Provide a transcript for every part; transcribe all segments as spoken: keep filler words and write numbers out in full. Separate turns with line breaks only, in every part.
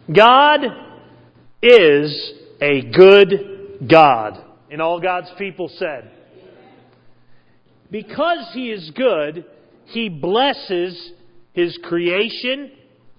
God is a good God. And all God's people said. Because He is good, He blesses His creation,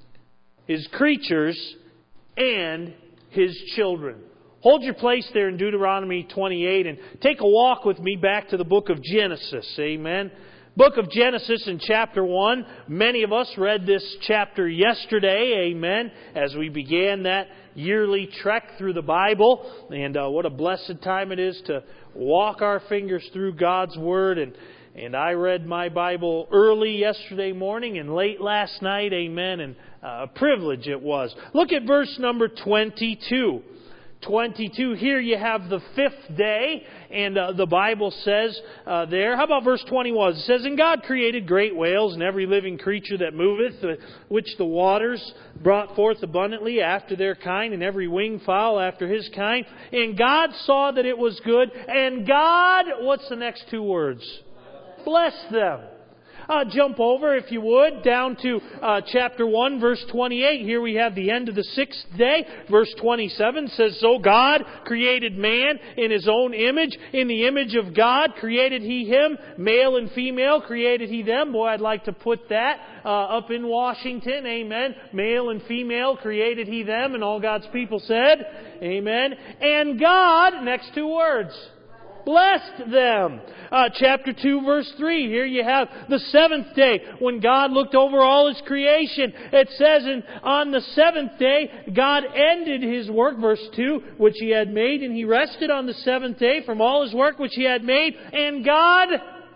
His creatures, and His children. Hold your place there in Deuteronomy twenty-eight and take a walk with me back to the book of Genesis. Amen. Book of Genesis in chapter one. Many of us read this chapter yesterday. Amen. As we began that yearly trek through the Bible. And uh, what a blessed time it is to walk our fingers through God's Word. And, and I read my Bible early yesterday morning and late last night. Amen. And uh, a privilege it was. Look at verse number twenty-two. twenty-two. Here you have the fifth day, and uh, the Bible says uh, there. How about verse twenty-one? It says, "And God created great whales and every living creature that moveth, uh, which the waters brought forth abundantly after their kind, and every winged fowl after his kind. And God saw that it was good. And God," what's the next two words? "Blessed them." Uh, jump over, if you would, down to uh, chapter one, verse twenty-eight. Here we have the end of the sixth day. Verse twenty-seven says, "So God created man in His own image. In the image of God created He him. Male and female created He them." Boy, I'd like to put that uh, up in Washington. Amen. Male and female created He them. And all God's people said, amen. "And God," next two words, "blessed them." Uh, chapter two, verse three. Here you have the seventh day. When God looked over all His creation, it says, "And on the seventh day, God ended His work," verse two, "which He had made, and He rested on the seventh day from all His work which He had made. And God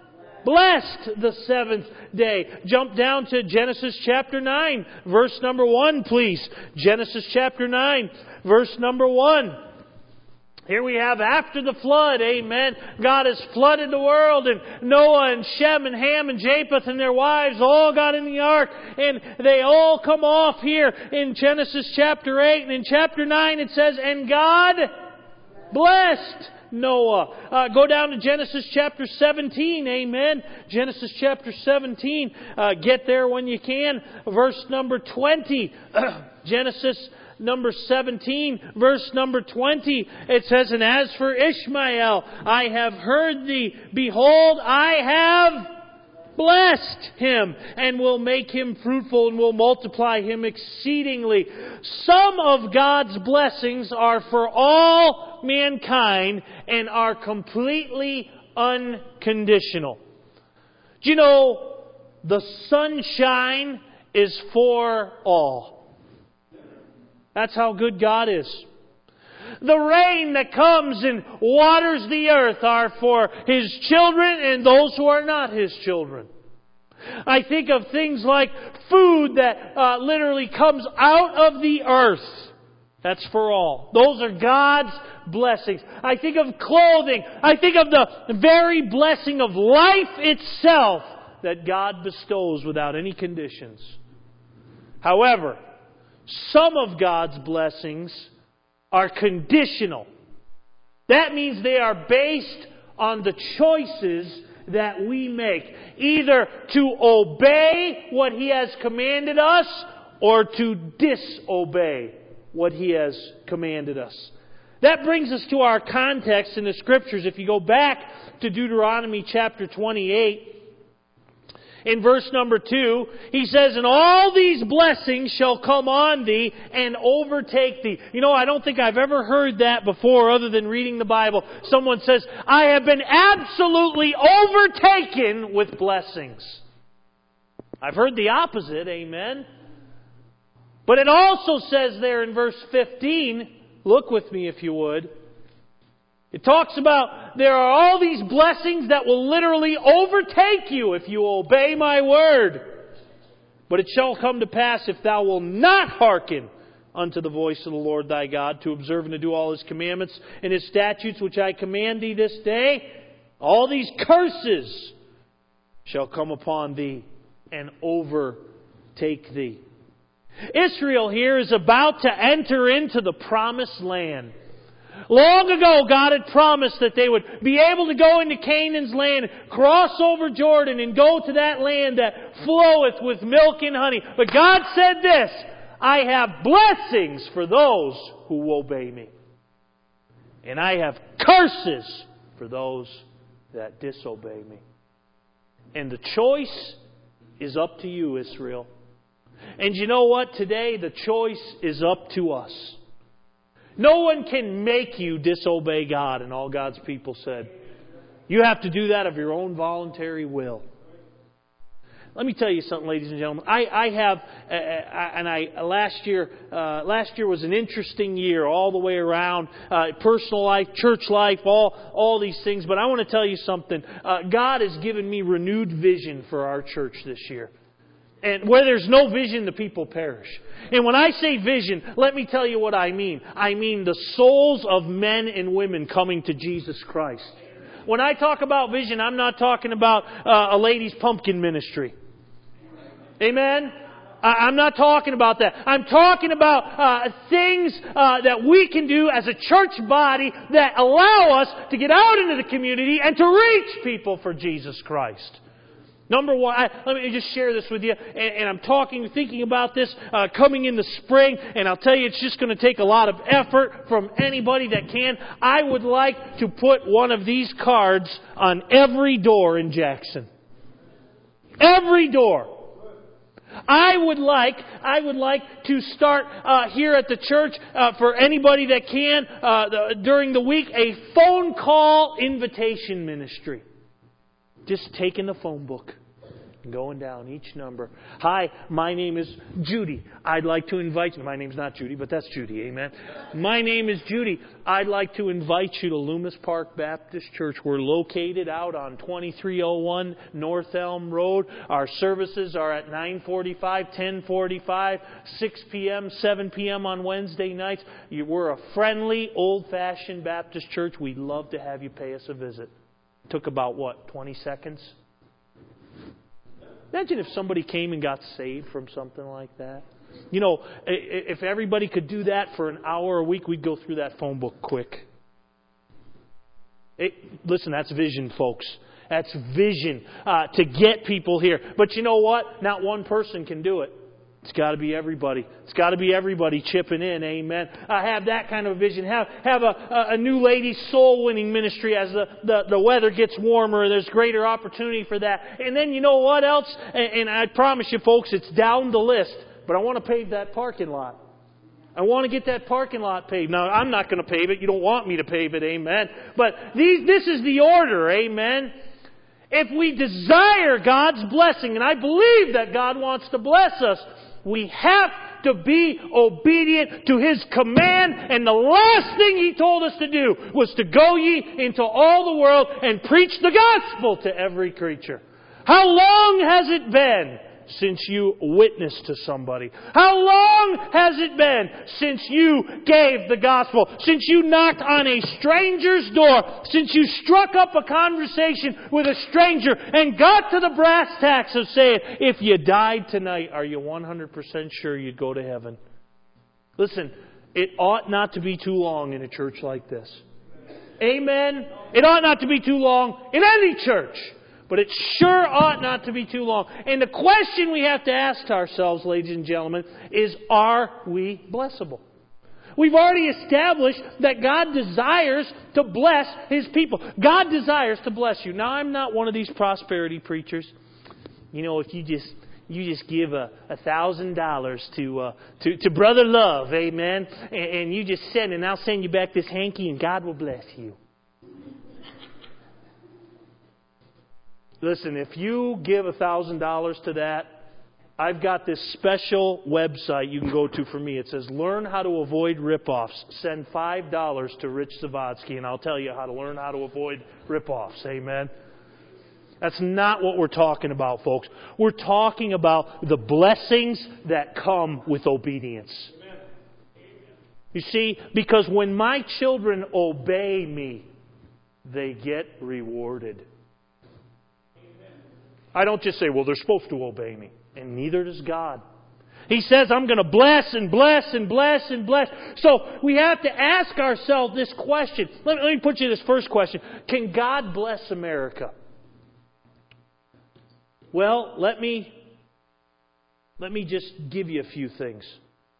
blessed the seventh day." Jump down to Genesis chapter nine, verse number one, please. Genesis chapter nine, verse number one. Here we have after the flood, amen. God has flooded the world, and Noah and Shem and Ham and Japheth and their wives all got in the ark, and they all come off here in Genesis chapter eight. And in chapter nine it says, "And God blessed Noah." Uh, go down to Genesis chapter seventeen, amen. Genesis chapter seventeen. Uh, get there when you can. Verse number twenty. Genesis number seventeen, verse number twenty, it says, "And as for Ishmael, I have heard thee. Behold, I have blessed him, and will make him fruitful, and will multiply him exceedingly." Some of God's blessings are for all mankind and are completely unconditional. Do you know the sunshine is for all? That's how good God is. The rain that comes and waters the earth are for His children and those who are not His children. I think of things like food that uh, literally comes out of the earth. That's for all. Those are God's blessings. I think of clothing. I think of the very blessing of life itself that God bestows without any conditions. However, some of God's blessings are conditional. That means they are based on the choices that we make. Either to obey what He has commanded us or to disobey what He has commanded us. That brings us to our context in the Scriptures. If you go back to Deuteronomy chapter twenty-eight, in verse number two, he says, "And all these blessings shall come on thee and overtake thee." You know, I don't think I've ever heard that before other than reading the Bible. Someone says, "I have been absolutely overtaken with blessings." I've heard the opposite, amen. But it also says there in verse fifteen, look with me if you would. It talks about there are all these blessings that will literally overtake you if you obey my word. "But it shall come to pass if thou wilt not hearken unto the voice of the Lord thy God, to observe and to do all His commandments and His statutes which I command thee this day, all these curses shall come upon thee and overtake thee." Israel here is about to enter into the promised land. Long ago, God had promised that they would be able to go into Canaan's land, cross over Jordan, and go to that land that floweth with milk and honey. But God said this, I have blessings for those who obey me. And I have curses for those that disobey me. And the choice is up to you, Israel. And you know what? Today the choice is up to us. No one can make you disobey God, and all God's people said. You have to do that of your own voluntary will. Let me tell you something, ladies and gentlemen. I, I have, uh, and I last year, uh, last year was an interesting year all the way around, uh, personal life, church life, all all these things. But I want to tell you something. Uh, God has given me renewed vision for our church this year. And where there's no vision, the people perish. And when I say vision, let me tell you what I mean. I mean the souls of men and women coming to Jesus Christ. When I talk about vision, I'm not talking about uh, a ladies' pumpkin ministry. Amen? I'm not talking about that. I'm talking about uh, things uh, that we can do as a church body that allow us to get out into the community and to reach people for Jesus Christ. Number one, I, let me just share this with you. And, and I'm talking, thinking about this uh, coming in the spring. And I'll tell you, it's just going to take a lot of effort from anybody that can. I would like to put one of these cards on every door in Jackson. Every door. I would like, I would like to start uh, here at the church uh, for anybody that can uh, the, during the week a phone call invitation ministry. Just taking the phone book and going down each number. Hi, my name is Judy. I'd like to invite you. My name's not Judy, but that's Judy. Amen. My name is Judy. I'd like to invite you to Loomis Park Baptist Church. We're located out on twenty-three oh one North Elm Road. Our services are at nine forty-five, ten forty-five, six p.m., seven p.m. on Wednesday nights. We're a friendly, old-fashioned Baptist church. We'd love to have you pay us a visit. Took about, what, twenty seconds? Imagine if somebody came and got saved from something like that. You know, if everybody could do that for an hour a week, we'd go through that phone book quick. It, listen, that's vision, folks. That's vision uh, to get people here. But you know what? Not one person can do it. It's got to be everybody. It's got to be everybody chipping in. Amen. I have that kind of vision. Have have a, a new ladies soul winning ministry as the, the, the weather gets warmer. There's greater opportunity for that. And then you know what else? And, and I promise you folks, it's down the list. But I want to pave that parking lot. I want to get that parking lot paved. Now, I'm not going to pave it. You don't want me to pave it. Amen. But these, this is the order. Amen. If we desire God's blessing, and I believe that God wants to bless us, we have to be obedient to His command. And the last thing He told us to do was to go ye into all the world and preach the gospel to every creature. How long has it been since you witnessed to somebody? How long has it been since you gave the gospel? Since you knocked on a stranger's door? Since you struck up a conversation with a stranger and got to the brass tacks of saying, if you died tonight, are you one hundred percent sure you'd go to heaven? Listen, it ought not to be too long in a church like this. Amen? It ought not to be too long in any church. But it sure ought not to be too long. And the question we have to ask ourselves, ladies and gentlemen, is, are we blessable? We've already established that God desires to bless His people. God desires to bless you. Now, I'm not one of these prosperity preachers. You know, if you just you just give a a thousand dollars to uh, to to Brother Love, amen, and, and you just send, and I'll send you back this hanky, and God will bless you. Listen, if you give one thousand dollars to that, I've got this special website you can go to for me. It says, learn how to avoid ripoffs. Send five dollars to Rich Zavodsky, and I'll tell you how to learn how to avoid ripoffs. Amen? That's not what we're talking about, folks. We're talking about the blessings that come with obedience. Amen. You see, because when my children obey me, they get rewarded. I don't just say, well, they're supposed to obey me. And neither does God. He says, I'm going to bless and bless and bless and bless. So we have to ask ourselves this question. Let me, let me put you this first question. Can God bless America? Well, let me, let me just give you a few things.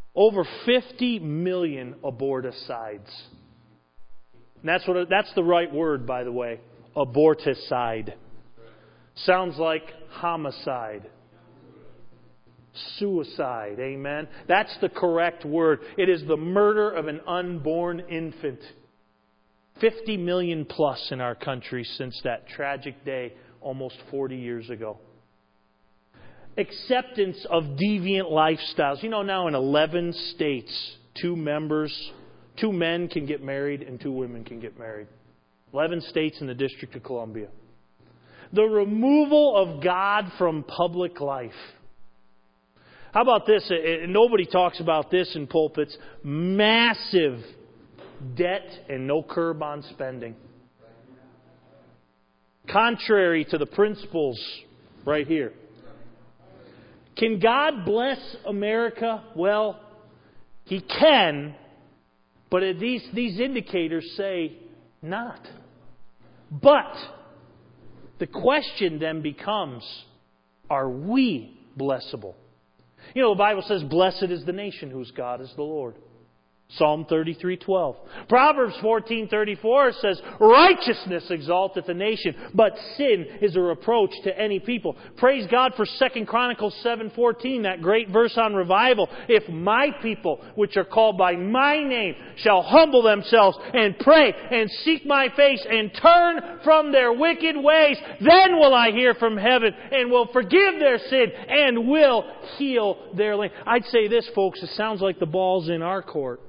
Over fifty million aborticides. And that's what that's the right word, by the way. Aborticide. Sounds like homicide. Suicide. Amen. That's the correct word. It is the murder of an unborn infant. fifty million plus in our country since that tragic day almost forty years ago. Acceptance of deviant lifestyles. You know, now in eleven states, two members, two men can get married and two women can get married. eleven states in the District of Columbia. The removal of God from public life. How about this? Nobody talks about this in pulpits. Massive debt and no curb on spending. Contrary to the principles right here. Can God bless America? Well, He can, but these, these indicators say not. But the question then becomes, are we blessable? You know, the Bible says, blessed is the nation whose God is the Lord. Psalm thirty-three twelve. Proverbs fourteen thirty-four says, righteousness exalteth a nation, but sin is a reproach to any people. Praise God for Second Chronicles seven fourteen, that great verse on revival. If my people, which are called by my name, shall humble themselves and pray and seek my face and turn from their wicked ways, then will I hear from heaven and will forgive their sin and will heal their land. I'd say this, folks, it sounds like the ball's in our court.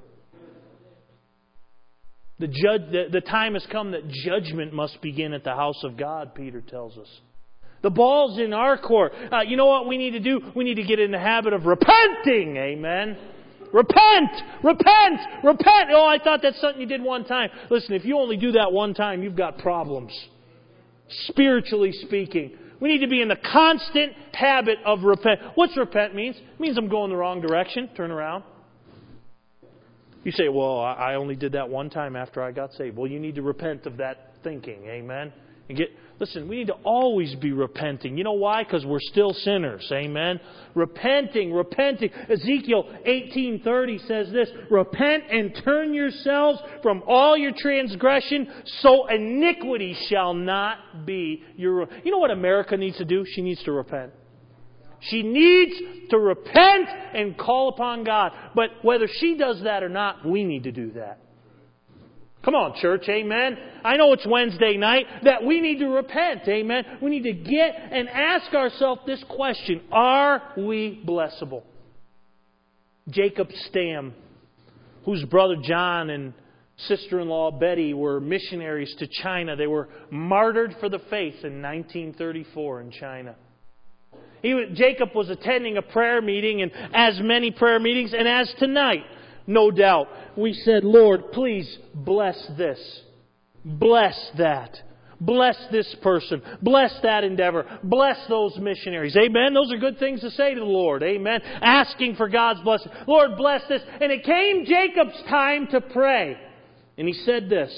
The, judge, the, the time has come that judgment must begin at the house of God, Peter tells us. The ball's in our court. Uh, you know what we need to do? We need to get in the habit of repenting. Amen. Repent! Repent! Repent! Oh, I thought that's something you did one time. Listen, if you only do that one time, you've got problems. Spiritually speaking. We need to be in the constant habit of repent. What's repent means? It means I'm going the wrong direction. Turn around. You say, well, I only did that one time after I got saved. Well, you need to repent of that thinking. Amen? And get, listen, we need to always be repenting. You know why? Because we're still sinners. Amen? Repenting, repenting. Ezekiel eighteen thirty says this, repent and turn yourselves from all your transgression, so iniquity shall not be your... You know what America needs to do? She needs to repent. She needs to repent and call upon God. But whether she does that or not, we need to do that. Come on, church, amen? I know it's Wednesday night, that we need to repent, amen? We need to get and ask ourselves this question, are we blessable? Jacob Stam, whose brother John and sister-in-law Betty were missionaries to China. They were martyred for the faith in nineteen thirty-four in China. He, Jacob was attending a prayer meeting, and as many prayer meetings, and as tonight, no doubt, we said, Lord, please bless this. Bless that. Bless this person. Bless that endeavor. Bless those missionaries. Amen? Those are good things to say to the Lord. Amen? Asking for God's blessing. Lord, bless this. And it came Jacob's time to pray. And he said this,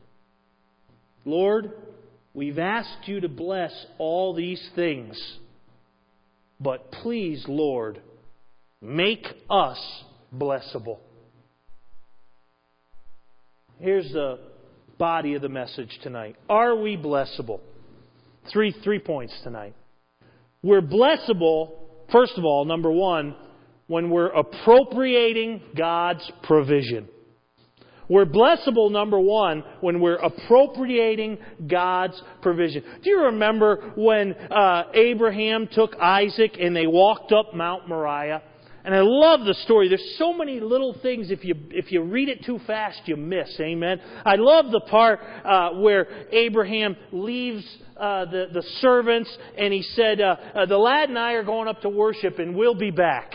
Lord, we've asked you to bless all these things. But please, Lord, make us blessable. Here's the body of the message tonight. Are we blessable? Three, three points tonight. We're blessable, first of all, number one, when we're appropriating God's provision. We're blessable, number one, when we're appropriating God's provision. Do you remember when uh, Abraham took Isaac and they walked up Mount Moriah? And I love the story. There's so many little things, if you if you read it too fast, you miss. Amen? I love the part uh, where Abraham leaves uh, the, the servants and he said, uh, uh, the lad and I are going up to worship and we'll be back.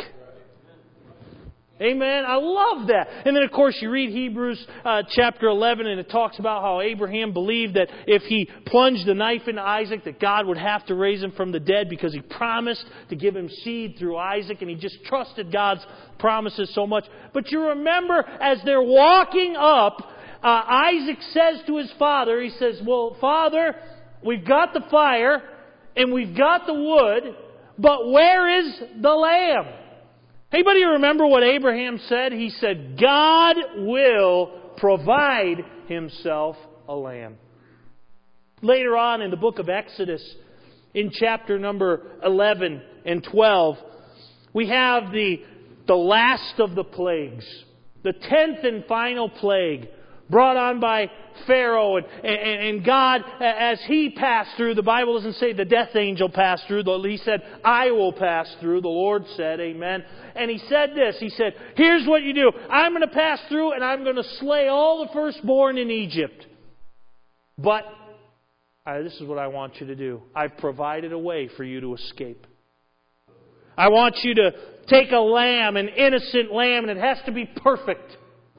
Amen. I love that. And then, of course, you read Hebrews uh, chapter eleven, and it talks about how Abraham believed that if he plunged the knife into Isaac, that God would have to raise him from the dead because He promised to give him seed through Isaac, and he just trusted God's promises so much. But you remember, as they're walking up, uh, Isaac says to his father, he says, well, Father, we've got the fire, and we've got the wood, but where is the lamb? Anybody remember what Abraham said? He said, God will provide Himself a lamb. Later on in the book of Exodus, in chapter number eleven and twelve, we have the, the last of the plagues. The tenth and final plague brought on by Pharaoh. And, and, and God, as He passed through, the Bible doesn't say the death angel passed through. He said, I will pass through. The Lord said, amen. And He said this. He said, here's what you do. I'm going to pass through and I'm going to slay all the firstborn in Egypt. But uh, this is what I want you to do. I've provided a way for you to escape. I want you to take a lamb, an innocent lamb, and it has to be perfect.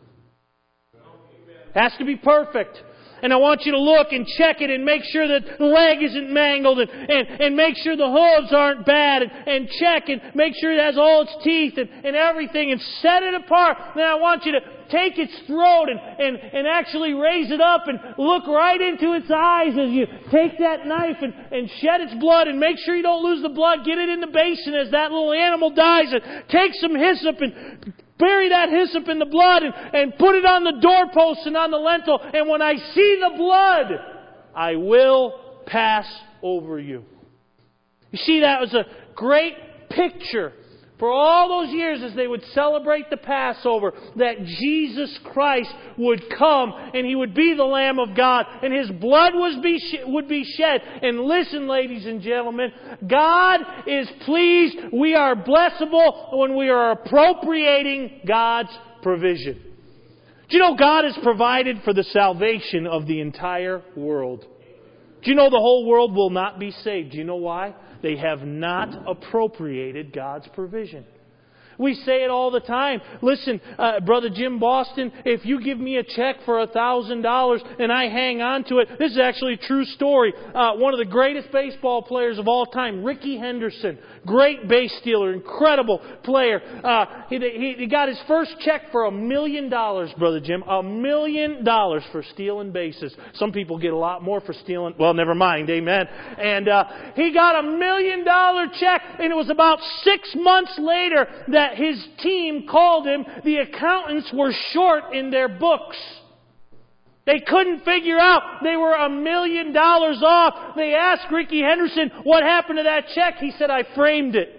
It has to be perfect. And I want you to look and check it and make sure that the leg isn't mangled and, and, and make sure the hooves aren't bad and, and check and make sure it has all its teeth and, and everything and set it apart. Then I want you to take its throat and, and, and actually raise it up and look right into its eyes as you take that knife and, and shed its blood and make sure you don't lose the blood. Get it in the basin as that little animal dies and take some hyssop and bury that hyssop in the blood and, and put it on the doorpost and on the lintel. And when I see the blood, I will pass over you. You see, that was a great picture for all those years as they would celebrate the Passover, that Jesus Christ would come and He would be the Lamb of God and His blood was be sh- would be shed. And listen, ladies and gentlemen, God is pleased. We are blessable when we are appropriating God's provision. Do you know God has provided for the salvation of the entire world? Do you know the whole world will not be saved? Do you know why? They have not appropriated God's provision. We say it all the time. Listen, uh, Brother Jim Boston, if you give me a check for a thousand dollars and I hang on to it, this is actually a true story. Uh, one of the greatest baseball players of all time, Ricky Henderson, great base stealer, incredible player. Uh, he, he, he got his first check for a million dollars, Brother Jim, a million dollars for stealing bases. Some people get a lot more for stealing. Well, never mind, amen. And uh, he got a million dollar check, and it was about six months later that his team called him. The accountants were short in their books. They couldn't figure out. They were a million dollars off. They asked Ricky Henderson, what happened to that check? He said, I framed it.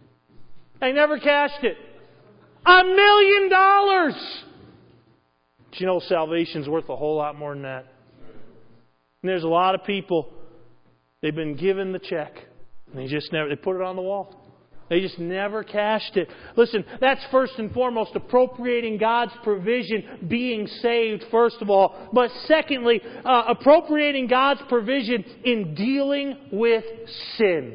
I never cashed it. A million dollars! Do you know salvation's worth a whole lot more than that? And there's a lot of people, they've been given the check, and they just never, they put it on the wall. They just never cashed it. Listen, that's first and foremost appropriating God's provision, being saved, first of all. But secondly, uh, appropriating God's provision in dealing with sin.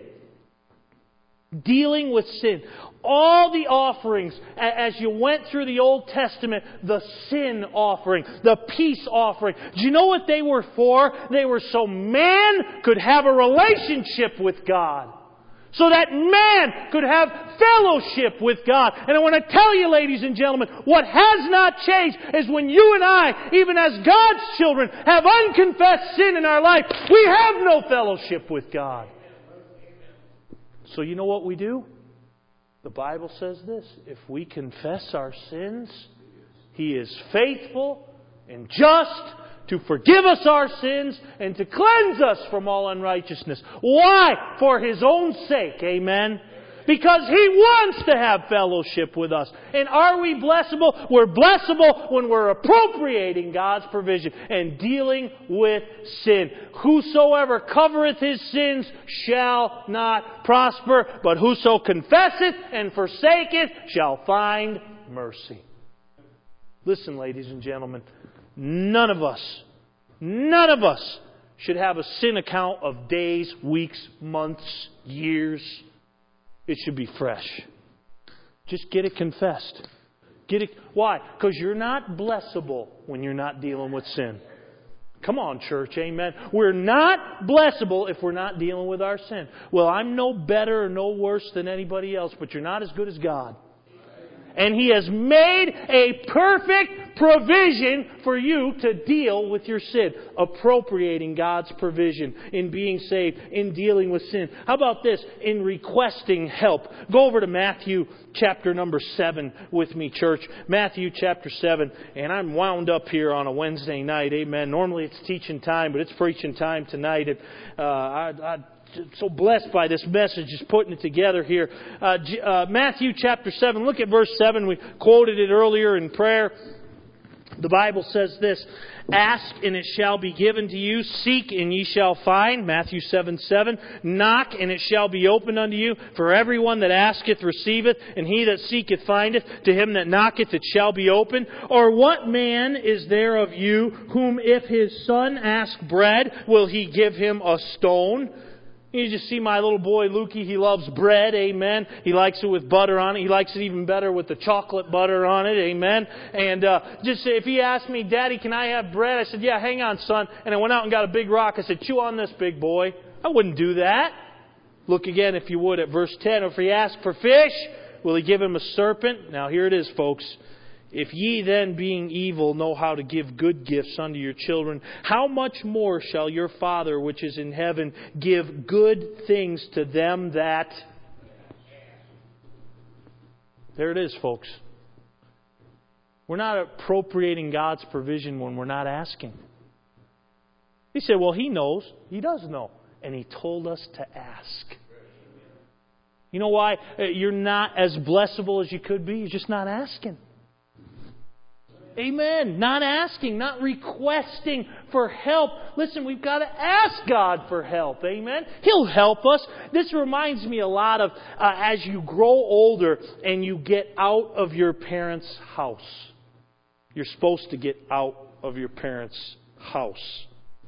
Dealing with sin. All the offerings, as you went through the Old Testament, the sin offering, the peace offering, do you know what they were for? They were so man could have a relationship with God. So that man could have fellowship with God. And I want to tell you, ladies and gentlemen, what has not changed is when you and I, even as God's children, have unconfessed sin in our life, we have no fellowship with God. So you know what we do? The Bible says this: if we confess our sins, He is faithful and just to forgive us our sins and to cleanse us from all unrighteousness. Why? For His own sake. Amen. Because He wants to have fellowship with us. And are we blessable? We're blessable when we're appropriating God's provision and dealing with sin. Whosoever covereth his sins shall not prosper, but whoso confesseth and forsaketh shall find mercy. Listen, ladies and gentlemen, none of us, none of us should have a sin account of days, weeks, months, years. It should be fresh. Just get it confessed. Get it. Why? Because you're not blessable when you're not dealing with sin. Come on, church. Amen. We're not blessable if we're not dealing with our sin. Well, I'm no better or no worse than anybody else, but you're not as good as God. And He has made a perfect provision for you to deal with your sin. Appropriating God's provision in being saved, in dealing with sin. How about this? In requesting help. Go over to Matthew chapter number seven with me, church. Matthew chapter seven. And I'm wound up here on a Wednesday night. Amen. Normally it's teaching time, but it's preaching time tonight. And uh, I... I so blessed by this message, just putting it together here. Uh, uh, Matthew chapter seven, look at verse seven. We quoted it earlier in prayer. The Bible says this, ask and it shall be given to you. Seek and ye shall find. Matthew seven seven. Knock and it shall be opened unto you. For everyone that asketh receiveth, and he that seeketh findeth. To him that knocketh it shall be opened. Or what man is there of you whom if his son ask bread, will he give him a stone? You just see my little boy Lukey, he loves bread, amen. He likes it with butter on it. He likes it even better with the chocolate butter on it, amen. And uh, just if he asked me, Daddy, can I have bread? I said, yeah, hang on, son. And I went out and got a big rock. I said, chew on this, big boy. I wouldn't do that. Look again, if you would, at verse ten. If he asks for fish, will he give him a serpent? Now here it is, folks. If ye then, being evil, know how to give good gifts unto your children, how much more shall your Father which is in heaven give good things to them that... There it is, folks. We're not appropriating God's provision when we're not asking. He said, well, He knows. He does know. And He told us to ask. You know why you're not as blessable as you could be? You're just not asking. Amen. Not asking, not requesting for help. Listen, we've got to ask God for help. Amen. He'll help us. This reminds me a lot of uh, as you grow older and you get out of your parents' house. You're supposed to get out of your parents' house.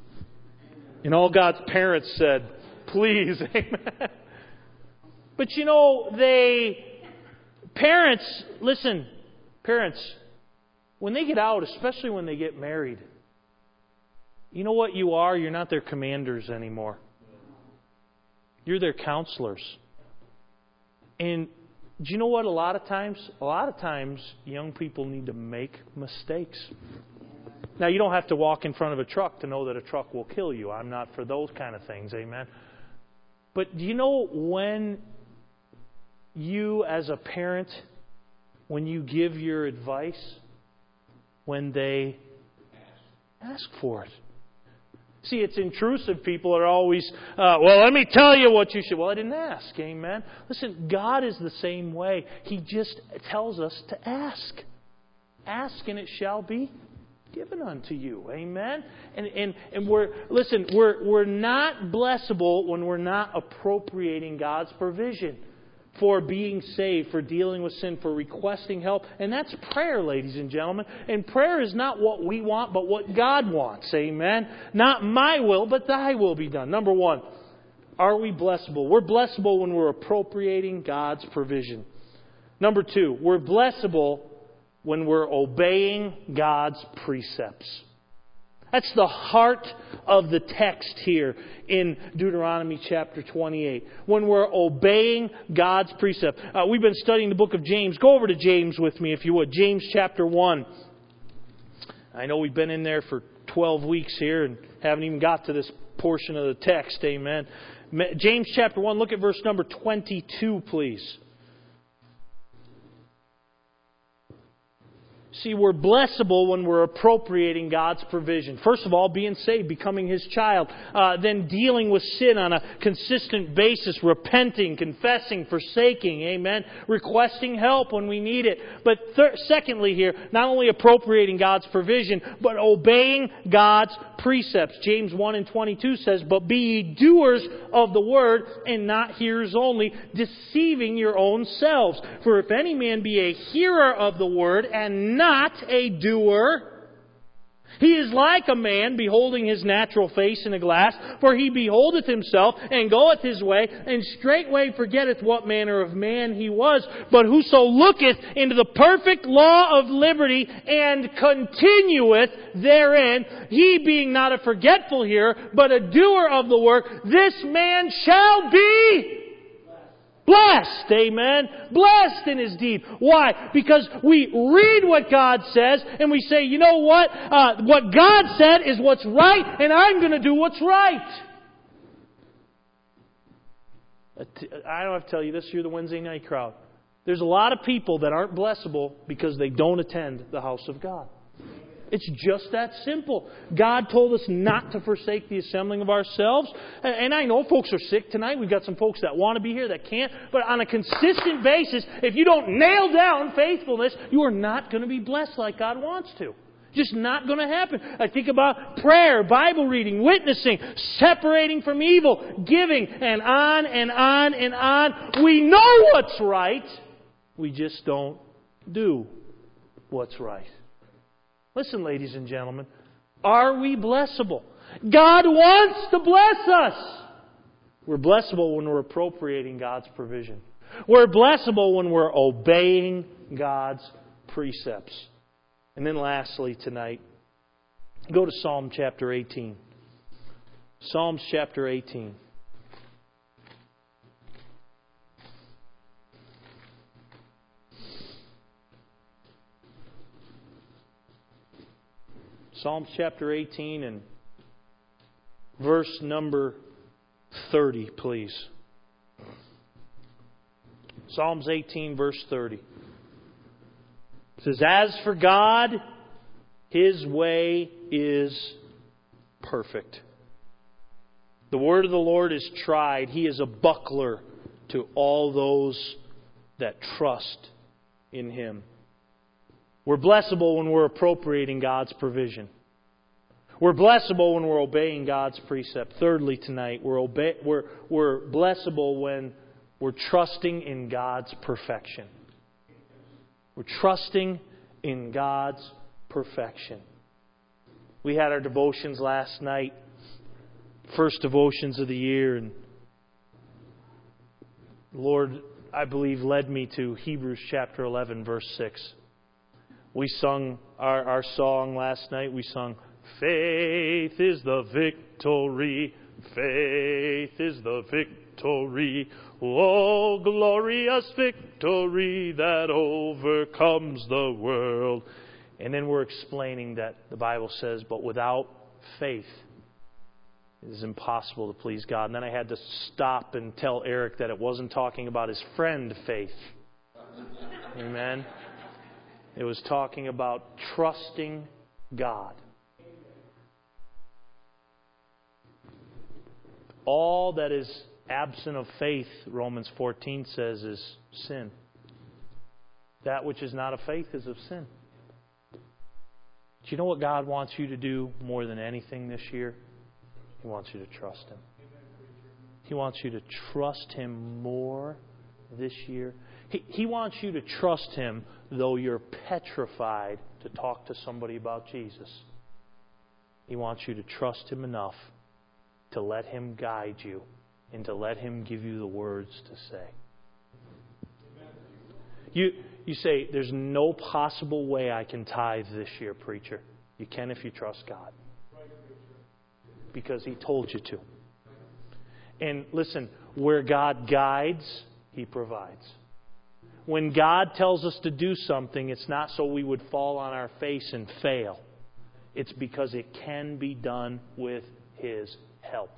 And all God's parents said, please. Amen. But you know, they, parents, listen, parents, when they get out, especially when they get married, you know what you are? You're not their commanders anymore. You're their counselors. And do you know what? A lot of times, a lot of times, young people need to make mistakes. Now, you don't have to walk in front of a truck to know that a truck will kill you. I'm not for those kind of things, amen. But do you know when you, as a parent, when you give your advice, when they ask for it. See, it's intrusive. People are always, uh, well, let me tell you what you should. Well, I didn't ask. Amen. Listen, God is the same way. He just tells us to ask. Ask and it shall be given unto you. Amen. And and and we're listen, we're we're not blessable when we're not appropriating God's provision for being saved, for dealing with sin, for requesting help. And that's prayer, ladies and gentlemen. And prayer is not what we want, but what God wants. Amen? Not my will, but Thy will be done. Number one, are we blessable? We're blessable when we're appropriating God's provision. Number two, we're blessable when we're obeying God's precepts. That's the heart of the text here in Deuteronomy chapter twenty-eight. When we're obeying God's precept. Uh, we've been studying the book of James. Go over to James with me if you would. James chapter one. I know we've been in there for twelve weeks here and haven't even got to this portion of the text. Amen. James chapter one, look at verse number twenty-two, please. See, we're blessable when we're appropriating God's provision. First of all, being saved, becoming His child. Uh, then dealing with sin on a consistent basis. Repenting, confessing, forsaking. Amen. Requesting help when we need it. But thir- secondly here, not only appropriating God's provision, but obeying God's precepts. James one and twenty-two says, but be ye doers of the word, and not hearers only, deceiving your own selves. For if any man be a hearer of the word, and not Not a doer, he is like a man beholding his natural face in a glass, for he beholdeth himself, and goeth his way, and straightway forgetteth what manner of man he was. But whoso looketh into the perfect law of liberty, and continueth therein, he being not a forgetful hearer, but a doer of the work, this man shall be Blessed, amen. Blessed in his deed. Why? Because we read what God says and we say, you know what? Uh, what God said is what's right, and I'm going to do what's right. I don't have to tell you this, you're the Wednesday night crowd. There's a lot of people that aren't blessable because they don't attend the house of God. It's just that simple. God told us not to forsake the assembling of ourselves. And I know folks are sick tonight. We've got some folks that want to be here that can't. But on a consistent basis, if you don't nail down faithfulness, you are not going to be blessed like God wants to. Just not going to happen. I think about prayer, Bible reading, witnessing, separating from evil, giving, and on and on and on. We know what's right. We just don't do what's right. Listen, ladies and gentlemen, are we blessable? God wants to bless us. We're blessable when we're appropriating God's provision. We're blessable when we're obeying God's precepts. And then lastly tonight, go to Psalm chapter eighteen. Psalms chapter eighteen. Psalms chapter eighteen and verse number thirty, please. Psalms eighteen, verse thirty. It says, "As for God, His way is perfect. The word of the Lord is tried. He is a buckler to all those that trust in Him." We're blessable when we're appropriating God's provision. We're blessable when we're obeying God's precept. Thirdly tonight, we're, obe- we're, we're blessable when we're trusting in God's perfection. We're trusting in God's perfection. We had our devotions last night, first devotions of the year, and the Lord, I believe, led me to Hebrews chapter eleven, verse six. We sung our, our song last night. We sung, "Faith is the victory, faith is the victory, oh, glorious victory that overcomes the world." And then we're explaining that the Bible says, but without faith, it is impossible to please God. And then I had to stop and tell Eric that it wasn't talking about his friend Faith. Amen. It was talking about trusting God. All that is absent of faith, Romans fourteen says, is sin. That which is not of faith is of sin. Do you know what God wants you to do more than anything this year? He wants you to trust Him. He wants you to trust Him more this year. He, he wants you to trust Him though you're petrified to talk to somebody about Jesus. He wants you to trust Him enough to let Him guide you and to let Him give you the words to say. You, you say, "There's no possible way I can tithe this year, preacher." You can if you trust God. Because He told you to. And listen, where God guides, He provides. When God tells us to do something, it's not so we would fall on our face and fail. It's because it can be done with His help.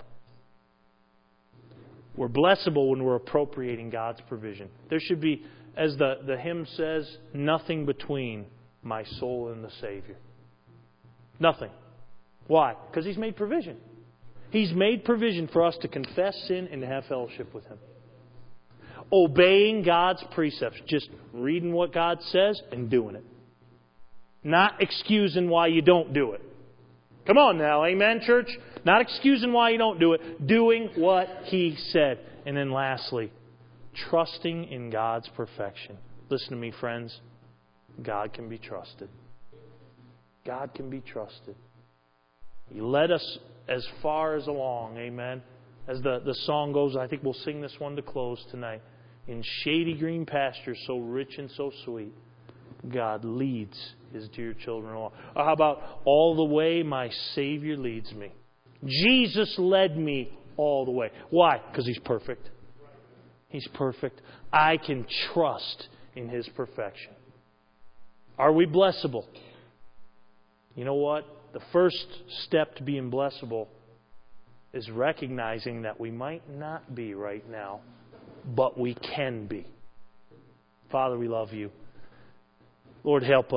We're blessable when we're appropriating God's provision. There should be, as the, the hymn says, nothing between my soul and the Savior. Nothing. Why? Because He's made provision. He's made provision for us to confess sin and to have fellowship with Him. Obeying God's precepts. Just reading what God says and doing it. Not excusing why you don't do it. Come on now, amen, church? Not excusing why you don't do it. Doing what He said. And then lastly, trusting in God's perfection. Listen to me, friends. God can be trusted. God can be trusted. He led us as far as along, amen. As the, the song goes, I think we'll sing this one to close tonight. In shady green pastures, so rich and so sweet, God leads His dear children along. Or how about all the way my Savior leads me? Jesus led me all the way. Why? Because He's perfect. He's perfect. I can trust in His perfection. Are we blessable? You know what? The first step to being blessable is recognizing that we might not be right now, but we can be. Father, we love You. Lord, help us.